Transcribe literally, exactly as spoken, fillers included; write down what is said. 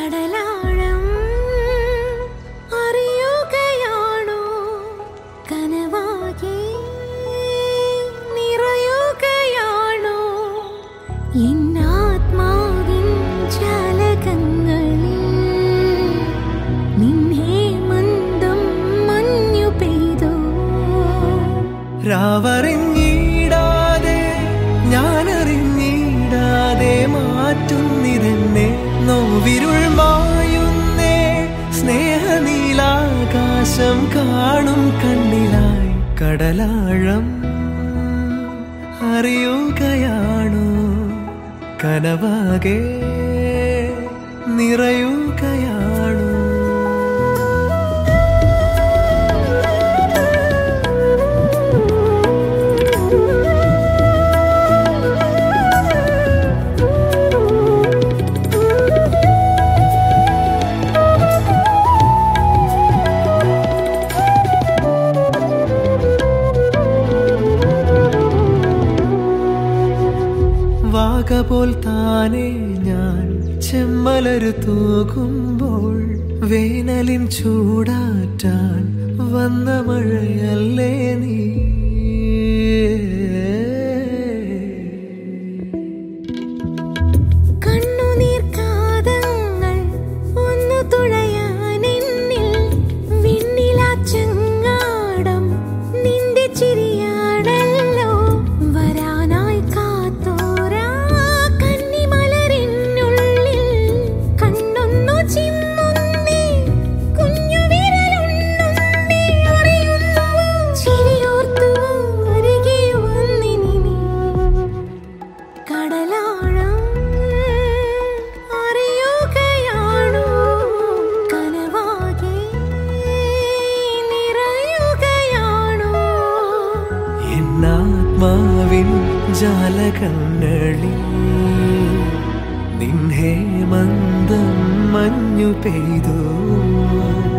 കടലാഴം അറിയുകയാണോ കനവാകെ നിറയുകയാണോ എന്നാത്മാവിൻ ജാലകങ്ങളിൽ നിന്നെ മന്ദം മഞ്ഞു പെയ്തു രാവറിഞ്ഞിടാതെ ഞാനറിഞ്ഞിടാതെ മാറ്റുന്നിതെന്നെ നോവിരുൾ മായുന്നേ സ്നേഹനീലാകാശം കാണും കണ്ണിലായി കടലാഴം അറിയുകയാണോ കനവാകെ നിറയുകയാണോ വാകപോൽ താനേ ഞാൻ ചെമ്മലരു തൂകുമ്പോൾ വേനലിൻ ചൂടാറ്റാൻ വന്ന മഴയല്ലേ നീ കണ്ണുനീർക്കാതങ്ങൾ ഒന്നു തുഴയാനെന്നിൽ വിണ്ണിലാച്ചങ്ങാടം നിന്റെ ചിരിയാണല്ലോ വരാനായി കാത്തോരാ കന്നിമലരിനുള്ളിൽ കണ്ണൊന്നു ചിമ്മുന്നേ കുഞ്ഞു വിരലുണ്ണുന്നേ അറിയുന്നു ചിരിയോർത്തു അരികെ വന്നിനി നീ കടലാഴം അറിയുകയാണോ കനവാകെ നിറയുകയാണോ എന്നാത്മാവിൻ ജാലകങ്ങളിൽ നിന്നെ മന്ദം മഞ്ഞു പെയ്തു